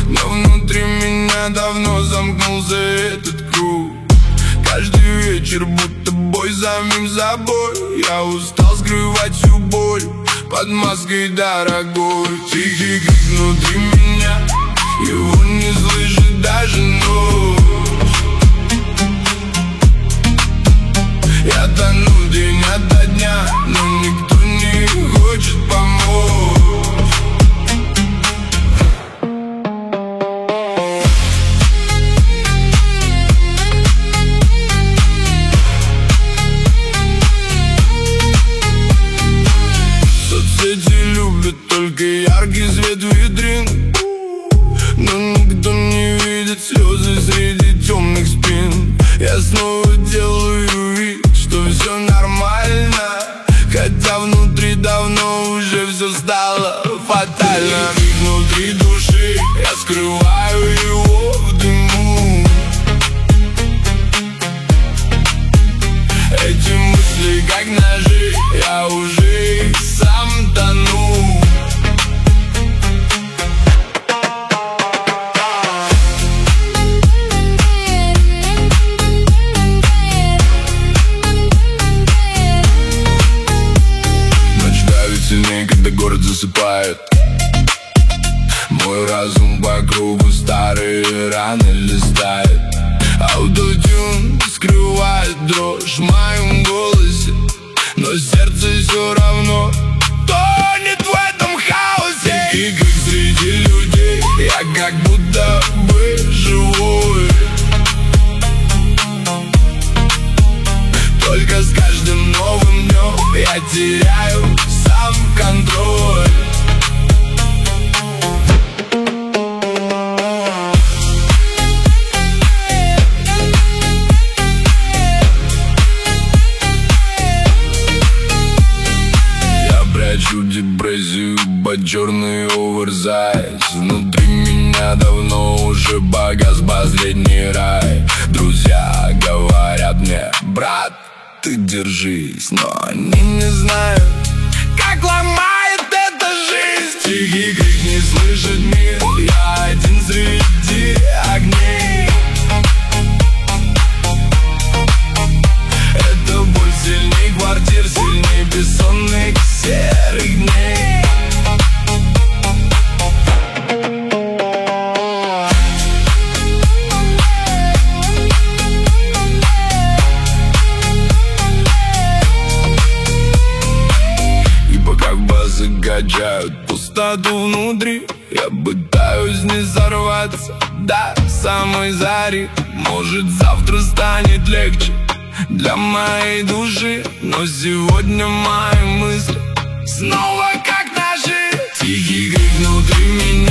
Но внутри меня давно замкнулся этот круг. Каждый вечер будто бой за самим собой. Я устал скрывать всю боль под маской дорогой. Тихий крик внутри меня, его не слышит даже ночь. Я тону день ото дня, но никто не хочет помочь. Соцсети любят только яркий свет витрин, но никто не видит слезы среди темных спин. Я снова делаю вид, что все нормально, хотя внутри давно уже все стало фатально. Крик внутри души, я скрываю его в дыму. Эти мысли как ножи, я уже их сам тону. Ночь давит сильнее, когда город засыпает. Мой разум по кругу старые раны листает. Аутотюн скрывает дрожь в моем голосе, но сердце все равно тонет в этом хаосе. И как среди людей я как будто бы живой. Только с каждым новым днем я теряю сам контроль. Прячу депрессию под черный оверсайз. Внутри меня давно уже погас последний рай. Друзья говорят мне: брат, ты держись, но они не знают, как ломает эта жизнь. Тихий крик не слышит мир, я один среди огней. Это боль сильней квартир, сильней бессонных серых дней. И пока басы качают пустоту внутри, я пытаюсь не сорваться до самой зари. Может, завтра станет легче для моей души, но сегодня мои мысли снова как ножи. Тихий крик внутри меня,